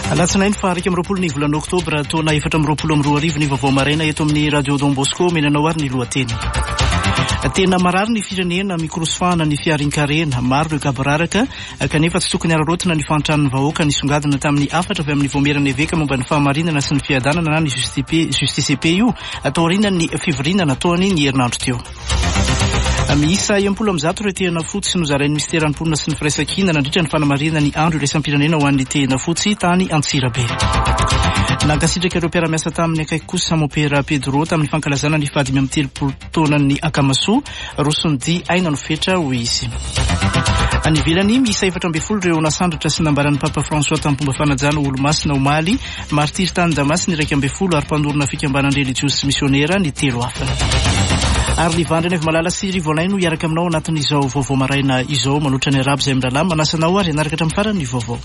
Alatsinainy faharaiky amby roapolo ny volana oktobra taona 2024 ny vaovao maraina eto amin'ny radio Don Bosco menanao ary ny lohateny. Tena marary ny firenena mikorosofana ny fiarinkarena maro ireo kabararaka kanefa tsy tokony ararotina ny fantran'ny vahoaka nisongadina tamin'ny 4 avy amin'ny voamerana eveka momba ny fahamarinana sy ny fiadanana na ny JCP io taorian'ny fivoriana nataony ny herinandro teo. Miisa 70 ireo tehana fotsy nozarain'ny ministera an'imponina sy ny firaisan-kina nandritra ny fanamarinana ny andro iraisam-pirenena ho an'ny tehana fotsy tany Antsirabe. Nankasitraka ireo mpiara-miasa tamin'ny akaiky kosa Samopera Pedro tamin'ny fankalazana ny fahadimy amby 3 taonan'ny Akamaso Rosondy aina no fetra ho izy. Any ivelany miisa 4 ireo nasandratra sy nambaran'ny Papa François tamin'ny fomba fanajana olo-masina Omaly, martiry tany Damasy ny 12 ary mpandorona fikambanana religiosy sy misionera ny 3 hafa. Ary livandriny avy malala sy rivolay no iaraka aminao anatin'izao vaovao maraina izao manotra ny arabo izay miralama manasanao ary anaraka hatramin'ny farany vaovao.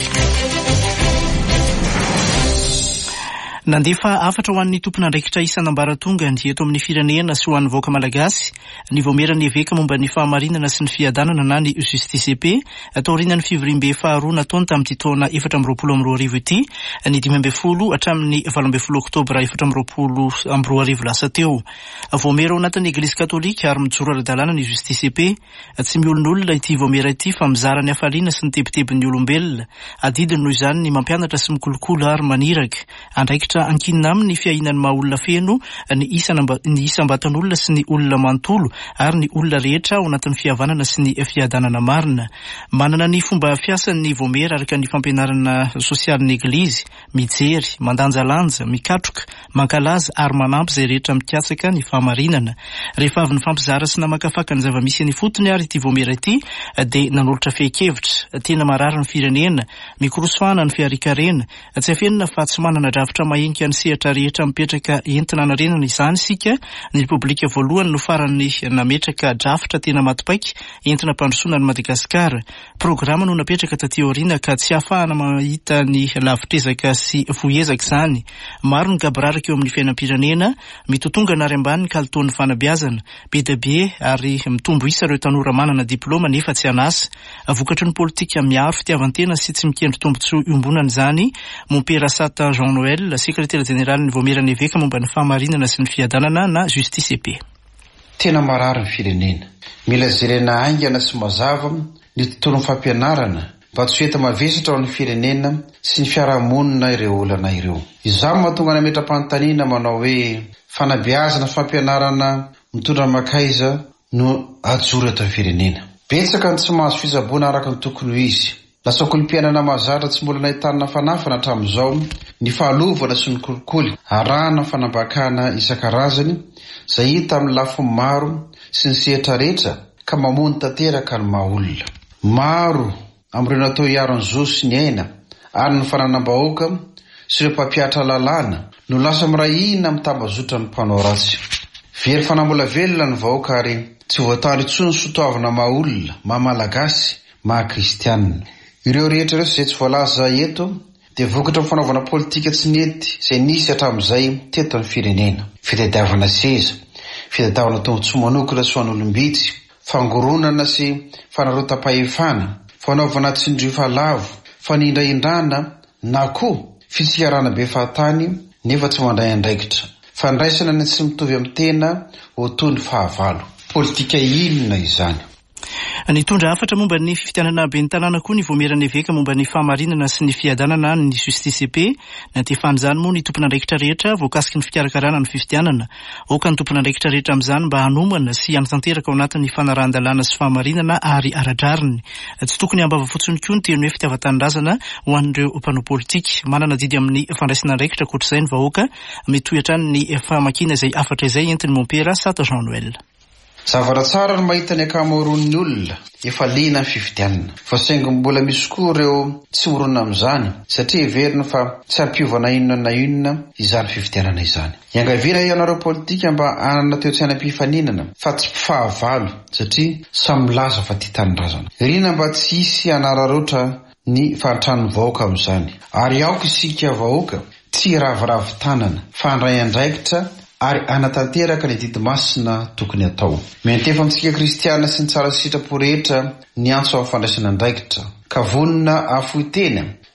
Nandefa 4 ho an'ny tompon'andraikitra isan'ambaratonga ny eto amin'ny firenena sy ho an'ny vahoaka malagasy ny voamerany eveka momba ny fahamarinana sy ny fiadanana na ny JCP taorian'ny fivorim-be faharoa nataony tamin'ity taona 2024 ity ny 12 hatramin'ny 12 oktobra 2024 lasa teo. Voamera ao anatin'ny Eglise Katolika ary mijoro ara-dalàna ny JCP tsy miolon'olona ity voamera ity fa mizara ny hafaliana sy ny tebitebin'ny olombelona adidiny noho izany ny mampianatra sy mikolokolo ary maniraka andraikitra ankinina amin'ny fiainan'ny maha-olona feno ny isam-batan'olona sy ny olona manontolo ary ny olona rehetra ao anatin'ny fihavanana sy ny fiadanana marina. Manana ny fomba fiasan'ny voamera araka ny fampianarana sosialin'ny Eglizy, mijery, mandanjalanja, mikatroka, mankalaza ary manampy izay rehetra mikatsaka ny fahamarinana. Rehefa avy ny fampizara sy namakafaka ny zava-misy ny fotony ary ity voamera ity dia nanolotra fehi-kevitra tena marary ny firenena, mikorosofana ny fiarikarena, tsy afenina fa tsy manana drafitra mahenika ny sehatra rehetra mipetraka entina narenana izany sika ny Repoblika voalohany no farany nametraka drafitra tena matipaika entina mpandrosoana ny Madagasikara. Programa no napetraka taty aoriana ka tsy ahafahana mahita ny lavitrezaka sy vohezaka izany. Maro ny kabararaka eo amin'ny fiainam-pirenena mitotonga na ary ambany ny kalitaon'ny fanabeazana be dia be ary mitombo isa ireo tanora manana diploma nefa tsy anasa. Vokatry ny politika miaro fitiavan-tena sy tsy mikendry tombotsoa iombonana izany Mompera Sata Jean Noël, sekretera jenerali ny voamerany eveka momba ny fahamarinana sy ny fiadanana na JCP. Tena marary ny firenena. Mila jerena aingana sy mazava ny tontolon'ny fampianarana mba tsy ho eta mavesatra ao amin'ny firenena sy ny fiarahamonina ireo olana ireo. Izany mahatonga nametra-panontaniana manao hoe fanabeazana sy fampianarana mitondra makaiza no ajoro eto amin'ny firenena. Betsaka ny tsy mahazo fisaboana araka ny tokony ho izy. Lasa kolom-piainana mahazatra tsy mbola nahitana fanafana hatramin'izao ny fahalovana sy ny kolikoly arahana fanambakana isan-karazany izay hita amin'ny lafiny maro sy ny sehatra rehetra ka mamony tanteraka ny maha-olona. Maro amin'ireo natao hiaro ny zo sy ny aina ary ny fananam-bahoaka sy ireo mpampiatra lalàna no lasa mirahina amin'ny tambazotra ny mpanao ratsy. Very fanambola-velona ny vahoaka ary tsy voatandry intsony sotoavana maha-olona, maha-malagasy, maha-kristianina. Ireo rehetra ireo izay tsy voalaza eto dia vokatra ny fanaovana politika tsy nety izay nisy hatramin'izay teto amin'ny firenena. Fitadiavana seza, fitadiavana tombotsoa manokana sy ho an'olombitsy, fangoronana sy fanarotam-pahefana, fanaovana tsindrifa lavo, fanindraindrana na koa fitsiarana be fahatany nefa tsy mandray andraikitra. Fandraisana ny tsy mitovy amin'ny tena ho toy ny fahavalo. Politika inona izany? Nitondra hafatra momba ny fitianana ben'ny tanàna koa ny voamerany eveka momba ny fahamarinana sy ny fiadanana ny JCP natefany izany moa ny tompon'andraikitra rehetra voakasiky ny fikarakarana ny fifitianana. Oka ny tompon'andraikitra rehetra amin'izany mba hanomana sy hanatanteraka ao anatin'ny fanarahan-dalàna sy fahamarinana ary ara-drariny. Tsy tokony hambava fotsiny koa ny teny hoe fitiavan-tanindrazana ho an'ireo mpanao politika. Manana didy amin'ny fandraisana andraikitra koatr'izay ny vahoaka metohy hatrany ny fahamakiana izay afatra izay entiny Mompera Sata Jean Noël. Zavatra tsara no mahita ny akamaroan'ny olona efa liana ny fifitianana. Fa saingy mbola misy koa ireo tsy morona amin'izany satria heverina fa tsy hampiovana inona na inona izany fifitianana izany. Iangaviana ianareo politika mba hanana toe-tsainam-pifaninana fa tsy mpifahavalo satria samy milaza fa tia tanindrazana. Rina mba tsy hisy hanararoatra ny fantran'ny vahoaka amin'izany. Ary aoka isika vahoaka tsy ravoravo tanana fa handray andraikitra ary anatanteraka ny didimasina tokony atao. Mentefa amintsika kristiana sy ny tsara sitrapo rehetra ny antso amin'ny fandraisana andraikitra ka vonina afoitena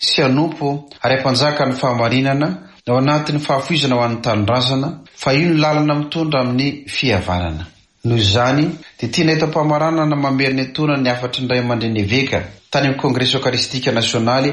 sy anompo ary ampanjaka ny fahamarinana ao anatin'ny fahafoizana ho an'ny tanindrazana fa io ny lalana mitondra amin'ny fihavanana. Noho izany dia tiana etam-pamaranana mameriny etoana ny afatry ny ray aman-dreny eveka tany amin'ny Kongreso Eukaristika Nasionaly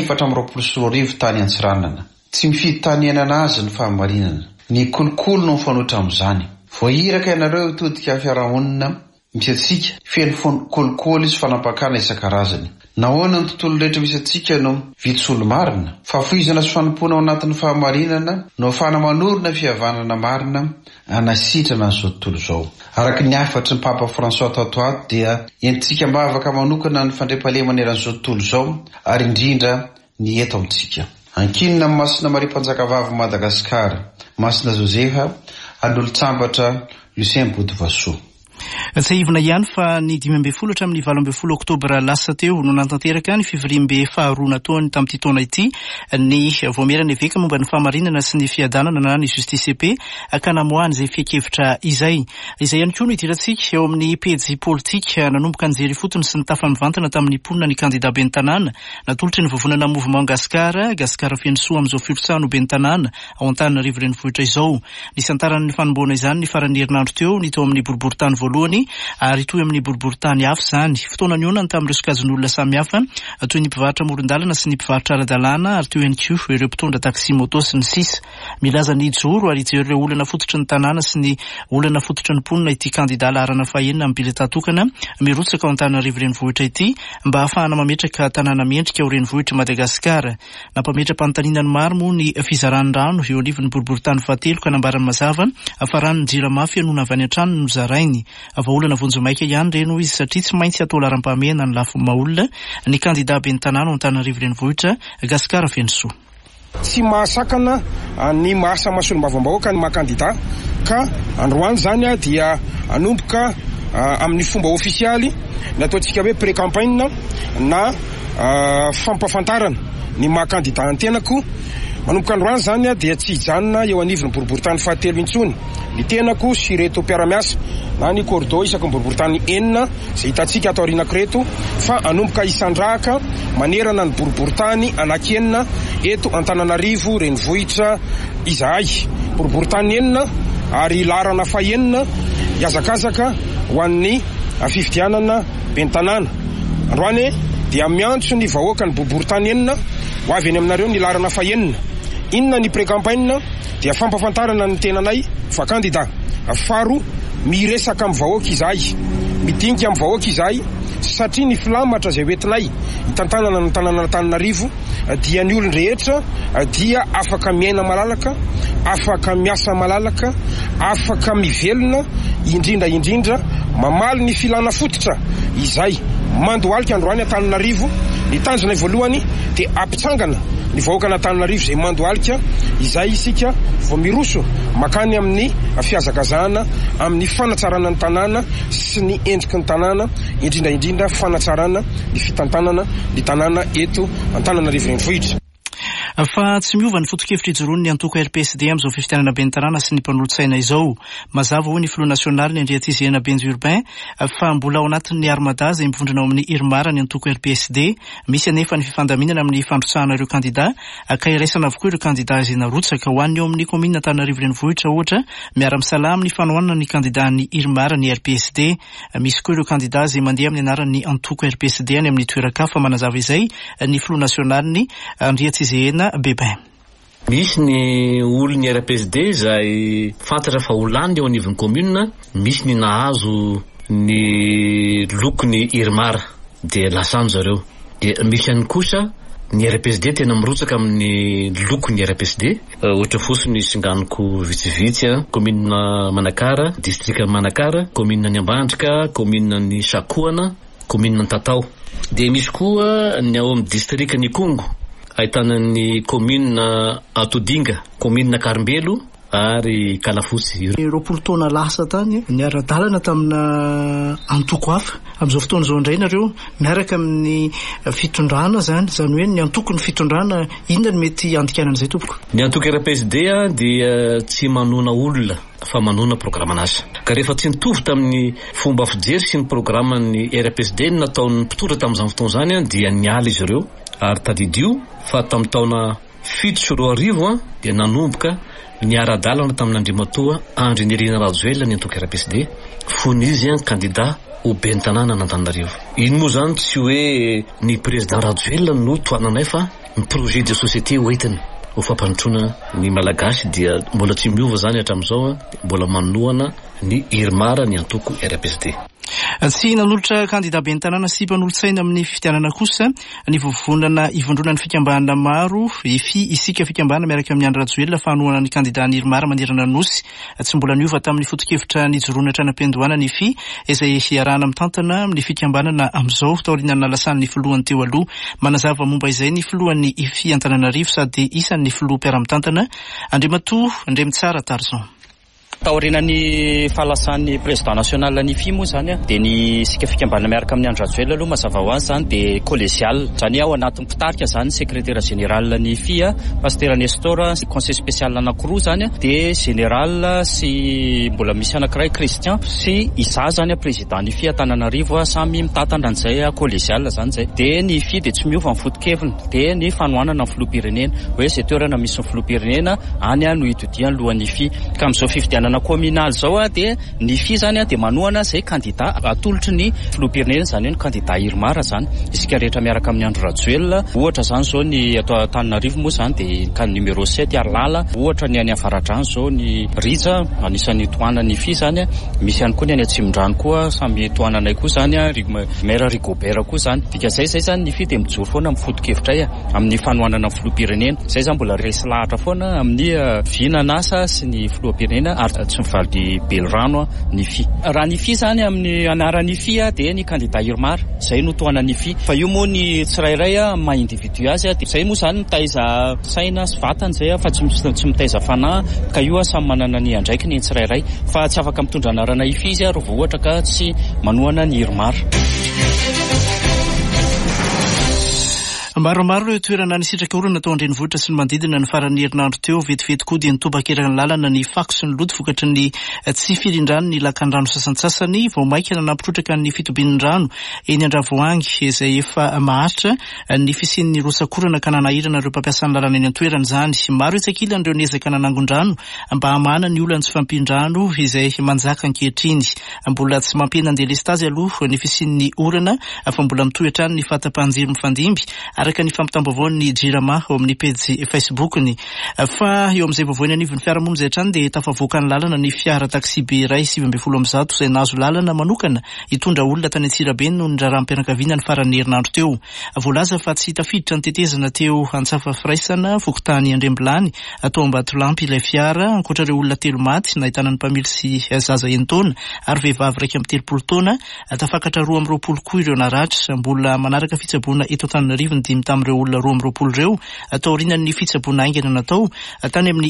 424 tany Antsiranana. Tsy mifidy tany iainana azy ny fahamarinana. Ny kolokolo no mifanoitra amin'izany. Voahiraka ianareo itodika fiarahamonina misy atsika feno kolokolo izy fanapakana isan-karazany. Nahoana ny tontolo rehetra misy atsika no vitsolo marina. Fahafoizana sy fanompona ao anatin'ny fahamarinana no ahafahana manorina fihavanana marina anasitrana an'izao tontolo izao. Araka ny afatry ny Papa François tato ato dia entintsika mba afaka manokana ny fandriampahalemana eran'izao tontolo izao ary indrindra ny eto amintsika. Ankinina amin'ny Masina Maria Mpanjakavavy Madagasikara, Masina Josefa, An'olo-tsambatra Lucien Boudvasso. Tsy ivona ihany fa ny 12 hatramin'ny 12 oktobra lasa teo no nantanteraka ny fivoriam-be faharoa nataony tamin'ity taona ity ny voamerana eveka momba ny fahamarinana sy ny fiadanana na ny JSTCP akanamoany izay fiekevitra izay ihany koa no idirantsika eo amin'ny pejy politika nanomboka nijery fotony sy ny tafamivantana tamin'ny ponina ny kandida ben'ny tanàna natolotry ny vovonana mouvement Gasikara Fenosoa amin'izao filotsano ben'ny tanàna ao Antananarivo renivohitra izao. Nisantarany ny fanomboana izany ny farany herinandro teo ny teo amin'ny boriboritany voalohany ary toy amin'ny boriboritany hafa zany. Fotoana nionany tamin'ireo sokajin'olona samihafa toy ny mpivarotra amoron-dalana sy ny mpivarotra ara-dalàna ary toy ihany koa ireo mpitondra taxi moto sy ny sisa. Milaza ny joro ary ijery ireo olana fototry ny tanàna sy ny olana fototry ny ponina ity kandida laharana fahaenina amin'ny bileta tokana mirotsaka ao Antananarivo renivohitra ity mba ahafahana mametraka tanàna mendrika ao renivohitra Madagasikara. Nampametra-panotaninany maro moa ny fizaran'ny rano eo anivon'ny boriboritany fahatelo ka nambarany mazava afarany jirama fianona avy any an-trano no zarainy. Vaolana vonjomaika ihany reno izy satria tsy maintsy atao laram-pahamehana ny lafo maolona ny kandida ben'ny tanàna ao Antananarivo renivohitra Gasikara Fenosoa. Tsy mahasakana ny mahasa masolom-bavam-bahoaka ny mahakandida ka androany zany dia anomboka amin'ny fomba ofisialy nataontsika hoe pré-campagne na fampafantarana ny mahakandida an-tenako. Manomboka androany zany dia tsy hijanona eo anivon'ny boriboritany fahatelo intsony ny tenako sy reto mpiara-miasa na ny cordo isaky ny boriboritany enina izay hitantsika atao aorianako reto fa anomboka isandrahaka manerana ny boriboritany anakenina eto Antananarivo renivohitra izahay. Boriboritany enina ary laharana fahaenina iazakazaka ho an'ny fifidianana ben'ny tanàna. Androany dia miantso ny vahoaka ny boriboritany enina ho avy any aminareo ny laharana fahaenina. Inona ny pré-campagne dia fampafantarana ny tenanay fa kandida. Faro miresaka amin'ny vahoaka izahay, midinika amin'ny vahoaka izahay satria ny filamatra izay hoentinay hitantanana ny tanàna Antananarivo dia ny olon-drehetra dia afaka miaina malalaka, afaka miasa malalaka, afaka mivelona indrindra mamaly ny filana fototra izay mandohalika androany Antananarivo. Ny tanjona voalohany dia ampitsangana ny vahoaka Antananarivo izay mandohalika izay isika vao miroso makany amin'ny fiazakazahana amin'ny fanatsarana ny tanàna sy ny endriky ny tanàna indrindra fanatsarana ny fitantanana ny tanàna eto Antananarivo renivohitra. Fa tsy miova ny foto-kevitra ijoroany ny antoko RPSD amin'izao fifidianana ben'ny tanàna sy ny mpanolotsaina izao. Mazava ho ny Front National ny Andriatizena Benzy Urbain fa mbola ao anatin'ny armada izay mivondrona ao amin'ny Irmara ny antoko RPSD. Misy anefa ny fifandaminana amin'ny fandrotsahana ireo kandida ka iraisana avokoa ireo kandida izay narotsaka ho an'ny eo amin'ny komina Antananarivo renivohitra ohatra miara-misalama ny fanohanana ny kandida ny Irmara ny RPSD. Misy koa ireo kandida izay mandeha amin'ny anaran'ny antoko RPSD any amin'ny toerakafa manazava izay ny Front National ny Andriatizena Bebe. Misy ny olon'ny RPSD izay fantatra fa Hollande eo anivon'ny commune, misy ny nahazo ny lokony Irmara dia lasano zareo. Dia misy ihany kosa ny RPSD tena mirotsaka amin'ny lokony RPSD ohatra fotsiny singaniko vitsivitsy commune Manakara, district Manakara, commune ny Ambandrika, commune ny Sakoana, commune ny Tatao. Dia misy koa ny ao amin'ny district ny Kongo ahitana ny commune Atodinga, commune Karimbelo ary Kalafotsy. Roapolo taona lasa tany ny ara-dalana tamina antoko hafa amin'izao fotoana izao indray nareo miaraka amin'ny fitondrana zany hoe ny antoko ny fitondrana inona ny mety andikanana izay tompoko. Ny antoko RPSD dia tsy manona olona fa manona programan'asa. Ka rehefa tsy nitovy tamin'ny fomba fijery sy ny programan'ny RPSD nataon'ny mpitondra tamin'izany fotoana izany dia niala izy ireo ary tadidio fa tamin'ny taona 7 dia nanomboka ny ara-dalana tamin'Andriamatoa Andry Nirina Rajoelina ny antoko RPSD fony izy candidat ho ben'ny tanàna n'Antananarivo. Iny moa zany tsy hoe ny président Rajoelina no toananay fa ny projet de société hoentiny ho fampanotrona ny malagasy dia mbola tsy miova zany hatramin'izao, mbola manohana ny Irmara ny antoko RPSD. Tsy nanolotra candidat ben'ny tanàna sy mpanolo-tsaina amin'ny fitianana kosa ny vovonana ivondrona ny fikambanana maro isika fikambanana miaraka amin'ny Andry Rajoelina fanohana ny candidat ny Irmara manderana nosy tsy mbola niova tamin'ny foto-kevitra nijoroana tranam-piandohana ny izay hiarahana mitantana amin'ny fikambanana amin'izao taoriana nalasany ny filohan'ny teo aloha. Manazava momba izay ny filohan'ny Antananarivo sady isan'ny filoha mpiara-mitantana Andriamatoa Ndremitsara Tarzan. Taorinan'ny fahalasan'ny président national ny moa zany dia ny sika fikambanana miaraka amin'ny Andry Rajoelina aloha mazava ho azy zany dia collégial zany ao anatin'ny mpitarika zany secrétaire général ny pasteur Nestor conseil spécial anankiroa zany dia général sy mbola misy anankiray Christian sy Isa zany président ny Antananarivo samy mitatana an'izay collégial zany zay dia ny dia tsy miova ny foto-keviny dia ny fanohanana ny filoham-pirenena hoe izay toerana misy ny filoham-pirenena any no hitodiany lohan'ny ka amin'izao fifidianana communal zao dia ny zany dia manohana zay candidat atolotry ny filoham-pirenena zany hoe candidat Irmara zany isika rehetra miaraka amin'ny Andry Rajoelina ohatra zany zao ny ato Antananarivo moa zany dia ka numéro 7 Arlala ohatra ny any Avaradrano zao ny Rija anisan'ny toanany zany misy ihany koa ny any Atsimondrano koa samy toananay koa zany maire Rigobert koa zany dika zay zany ny dia mijoro foana amin'ny foto-kevitray amin'ny fanohanana filoham-pirenena zay zany mbola resy lahatra foana amin'ny vinanasa sy ny filoham-pirenena tsy mivaly Belrano ny raha ny zany amin'ny anaran'ny dia ny candidat Irmara zay no toana ny fa io moa ny tsirairay maha individu azy dia zay moa zany mitaiza saina sy vatany zay fa tsy mitaiza fanahy ka io samy manana ny andraikiny ny tsirairay fa tsy afaka mitondra anarana izy ary vao ohatra ka tsy manohana ny Irmara. Maromaro ireo toerana nisitraka orana tao an-drenivohitra sy ny manodidina ny faran'ny herinandro teo vetivety koa dia nitobakeraky ny lalana ny fako sy ny loto vokatry ny tsy firindrano ny lakan-drano sasantsasany vao maika nanampitrotraka ny fitobian-drano eny Andravoahangy izay efa maharitra ny fisian'ny rosakorana ka nanahirana ireo mpampiasany lalana eny an-toerana izany. Maro itsakilany ireo niezaka nanangon-drano mba hamana ny olana tsy fampin-drano izay manjaka ankehitriny. Mbola tsy mampihana an-delestazy aloha ny fisian'ny orana fa mbola mitoetrany ny fahatapahan-jiro mifandimby araka ny fampitam-baovao ny Jirama ao amin'ny pejy Facebook-ny. Fa eo amin'izay vaovao ny anivon'ny fiarahamonina izay hatrany dia tafavoaka ny lalana ny fiara taxi be iray 720 izay nahazo lalana manokana hitondra olona tany Antsirabe noho ny raharaham-pianakaviana ny faran'ny herinandro teo. Voalaza fa tsy tafiditra ny tetezana teo Antsafa Firaisana Fokotany Andrembilany atao Ambatolampy ilay fiara ankoatra ireo olona 3 maty nahitana ny mpamily sy zaza 1 taona ary vehivavy 2 taona tafakatra 220 koa ireo naratra. Mbola manaraka fitsaboana eto Antananarivo tamin'ireo olona 220 ireo taorian'ny fitsaboana aingana natao tany amin'ny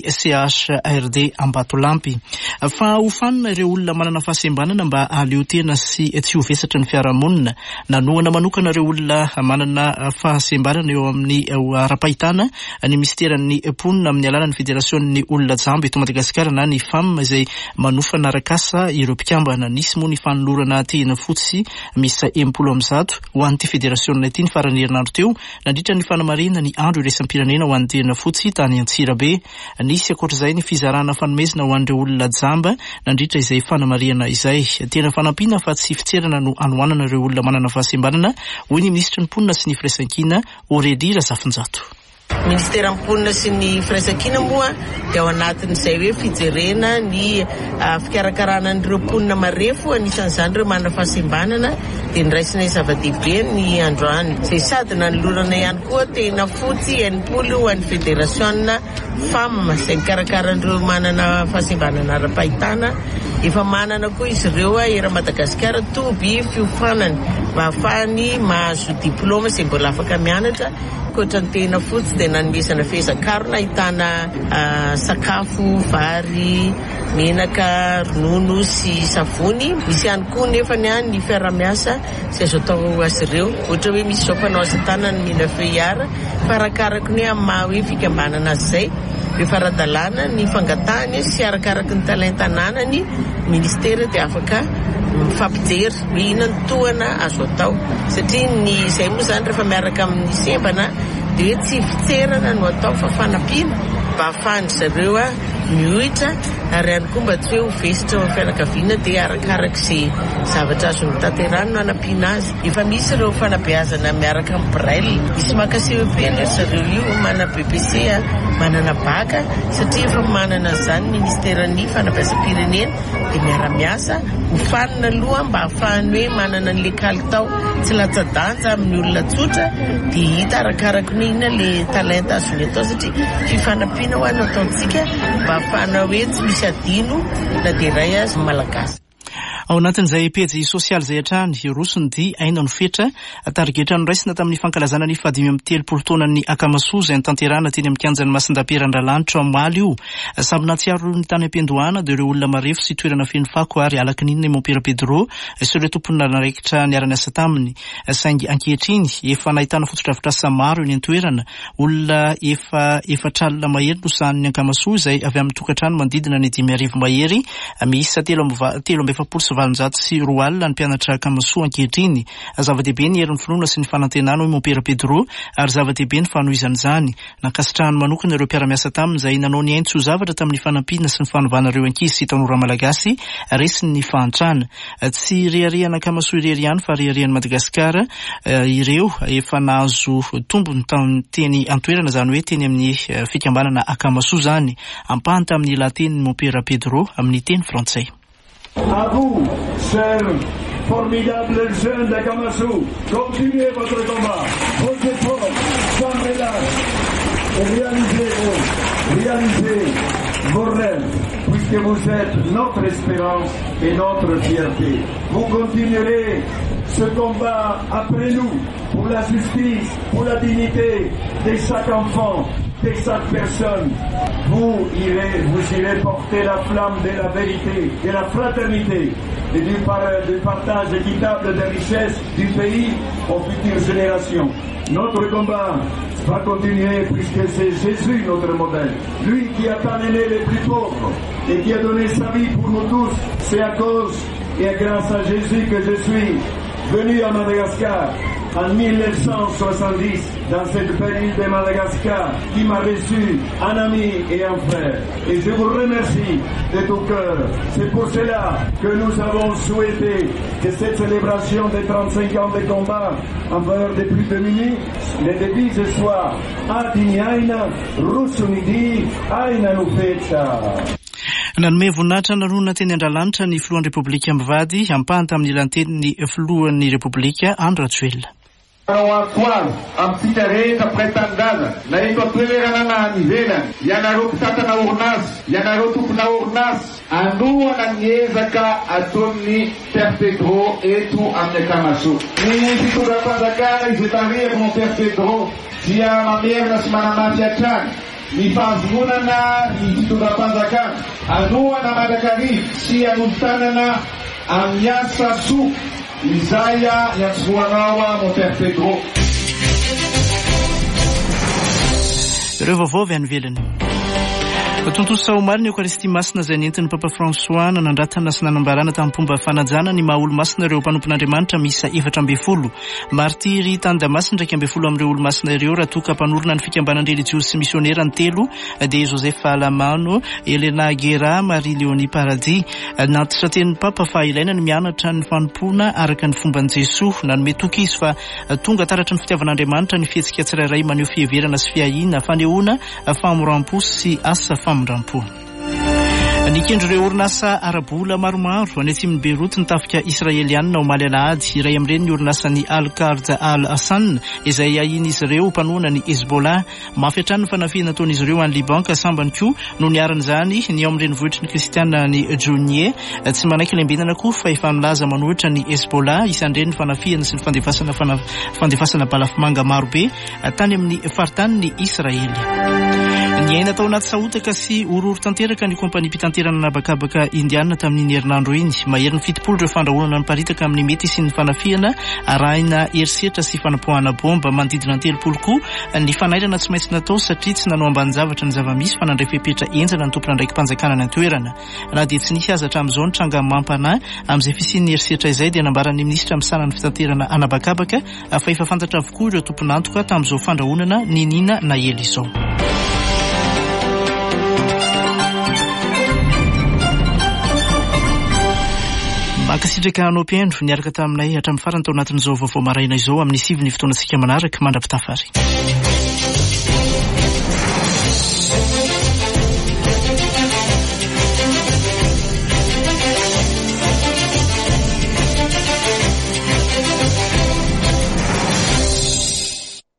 CHRD Ambatolampy. Fa hofanina ireo olona manana fahasembanana mba aleotena sy tsy ho vesatra ny fiarahamonina. Nanohana manokana ireo olona manana fahasembanana eo amin'ny ara-pahitana ny ministeran'ny mponina amin'ny alalan'ny federasion'ny olona jambo eto Madagasikara na ny FAM izay manofana arakasa ireo mpikambana. Nisy moa ny fanolorana tena fotsy misy 70 ho an'ity federasionna ity ny faran'ny herinandro teo nandritra ny fanamarena ny andro iraisam-pirenena ho an'ny tena fotsy tany Antsirabe. Nisy akoatr'izay ny fizarana fanomezana ho an'ireo olona jamba nandritra izay fanamarena izay. Tena fanampiana fa tsy fitserana no anohanana ireo olona manana fahasembanana hoy ny ministra ny mponina sy ny firaisan-kina Aurélie Razafinjato. Ministera mponina sy ny firaisan-kina moa dia ao anatin'izay hoe fijerena ny fikarakarana an'ireo mponina marefo anisan'izany ireo manana fahasembanana dia niraisina zava-dehibe ny androany izay sady nanolorana ihany koa tena fotsy enimpolo ho an'ny federasionna FAM izay mikarakara an'ireo manana fahasembanana ara-pahitana. Efa manana koa izy ireo era Madagasikara toby fiofanany mba ahafahany mahazo diplôma izay mbola afaka mianatra. Koatra ny tena fotsy dia nanomezana fehezan-karona ahitana sakafo, vary, menaka, ronono sy savony. Misy ihany koa nefa ny fiara-miasa izay azo atao azy ireo. Ohatra hoe misy zao mpanao asa tanana mila feuillard farakaraka ny amin'ny maha hoe fikambanana azy izay. Efa ara-dalàna ny fangatahany sy arakaraky ny talenta ananany ministera dia afaka mifampijery hoe inona ny tohana azo atao satria izay moa zany rehefa miaraka amin'ny sembana dia hoe tsy fiterana no atao fa fanampiana mba ahafahany zareo miohitra ary ihany koa mba tsy hoe ho vesitra amin'ny fianakaviana dia arakarak'izay zavatra azo notanterahany no hanampiana azy. Efa misy ireo fanabeazana miaraka amin'ny braille, misy maka CEP ny zareo io, manana BBC, manana baka, satria efa manana zany ministeran'ny fanabeazam-pirenena dia miara-miasa hofanina aloha mba ahafahany hoe manana an'le kalitao tsy latsa-danja amin'ny olona tsotra dia hita arakaraka ny inona le talenta azony atao satria fifanampiana ho any ataontsika mba ahafahana hoe tsy misy adino na dia iray azy malagasy. Ao anatin'izay pejy sosialy izay hatrany Rosony Dia aina no fetra tarigetra noraisina tamin'ny fankalazana ny 530 taonan'ny Akamasoa izay nitanterahana teny amin'ny kianjan'ny Masindaperan-dralanitra Moaly io. Samby natsiaro ny tany am-piandohana dia ireo olona marefo sy toerana feno fako ary alakininina Montpera Pedro sy ireo tompony nanaikitra niara-niasa taminy. Saingy ankehitriny efa nahitana foto-drafitrasa maro eny an-toerana, olona efatralina mahery no sahan'ny Akamasoa izay avy amin'ny tokantrano manodidina ny 5,000 mahery, miisa 3,740 sy 4 alina ny mpianatra Akamasoa ankehitriny. Zava-dehibe ny herin'ny finoana sy ny fanantenana hoe Montpera Pedro ary zava-dehibe ny fanohizan'izany. Nankasitrahany manokana ireo mpiara-miasa taminy izay nanao ny ainy tsy ho zavatra tamin'ny fanampiana sy ny fanovana ireo ankizy sy tanora malagasy resy ny fahantrana. Tsy riariana Akamasoa irery ihany fa riarian'ny Madagasikara ireo efa nahazo tombony teny antoerana izany hoe teny amin'ny fikambanana Akamasoa zany, ampahany tamin'ny lahateny Montpera Pedro amin'ny teny frantsay. À vous, chers formidables jeunes d'Akamasoa, continuez votre combat, vos efforts sans relâche et réalisez vos rêves, puisque vous êtes notre espérance et notre fierté. Vous continuerez ce combat après nous pour la justice, pour la dignité de chaque enfant, de chaque personne. Vous irez porter la flamme de la vérité, de la fraternité et du partage équitable des richesses du pays aux futures générations. Notre combat va continuer puisque c'est Jésus notre modèle. Lui qui a tant aimé les plus pauvres et qui a donné sa vie pour nous tous. C'est à cause et grâce à Jésus que je suis venu à Madagascar en 1970 dans cette belle île de Madagascar qui m'a reçu un ami et un frère. Et je vous remercie de tout cœur. C'est pour cela que nous avons souhaité que cette célébration des 35 ans de combat en faveur des plus démunis, le devise soit Adi aina, Rosony Dia aina no fetra. Nanome voninahitra nanonana teny Andralanitra ny filohan'ny Repoblika Mbivady ampahany tamin'ny ilanten'ny filohan'ny Repoblika Andry Rajoelina. Antoano amintsika rehetra pretendana na eto atoerana na any ivelany, ianareo mpitantana orinasa, ianareo tompona orinasa, anohana ny ezaka ataon'ny Père Pedro eto amin'ny Akamasoa. Ny fitondram-panjakana izay tarehako mon Père Pedro dia mamerina sy manamafy hatrany ny fahavonana ny fitondram-panjakana, anohana Mandrakarivo sy anontanana amin'ny asa soa izay iantsoanao mon Père Pedro. Ireo vaovao avy any ivelany. Tontolo saomaly ny Eucharistie masina izay nentin'ny Papa François nanandratana sy nanambarana tamin'ny fomba fanajana ny maha olo masina ireo mpanompon'Andriamanitra miisa 400. Martiry tany Damasina 12 amin'ireo olo masina ireo raha toka mpanorona ny fikambanana religiosy sy misionera ny 3 dia Joseph Alamano, Elena Guerra, Marie Léonie Paradis. Natitra tenin'ny Papa fa ilaina ny mianatra ny fanompona araka ny fomban'i Jesoa, nanome toky izy fa tonga taratra ny fitiavan'Andriamanitra ny fihetsika tsirairay maneho fiheverana sy fiahina, fanehoana, famoram-po sy asa famonrampo. Nikendro ireo orinasa arabola maromaro any atsimon'ny Beirut nitafika Israeliana omaly alahady. Iray amin'ireny ny orinasany Al-Qard Al-Hassan izay ahiny izy ireo mpanoana ny Hezbollah. Mafy hatrany ny fanafiana nataon'izy ireo any Liban ka sambany koa no niaran'izany ny ao amin'ireny vohitry ny kristiana ny Jounier tsy manaiky lembenana koa fa efa nilaza manohitra ny Hezbollah isan'ireny ny fanafiana sy ny fandefasana balafimanga marobe tany amin'ny faritany ny Israely. Ny aina tao anaty sahotaka sy ororo tanteraka ny kompania fitaterana anabakabaka indiana tamin'ny herinandro iny. Mahery ny fitopolo ireo fandrahonana niparitaka amin'ny mety sy ny fanafihana arahina herisetra sy fanapohana bomba manodidina ny 30 koa. Ny fanairana tsy maintsy natao satria tsy nanao ambanin-javatra ny zava-misy fa nandray fepetra enjana ny tompona ndraiky mpanjakana ny toerana. Na dia tsy nisy azatra amin'izao ny tranga mampana amin'izay fisian'ny herisetra izay dia nambaran'ny minisitra misana ny fitaterana anabakabaka fa efa fantatra avokoa ireo tompon'antoka tamin'izao fandrahonana ny nina na ela izao. Makasitraka anao mpiandro niaraka taminay hatramin'ny farany tao anatin'izao vaovao maraina izao amin'ny 7 fotoanantsika manaraka mandravitafary.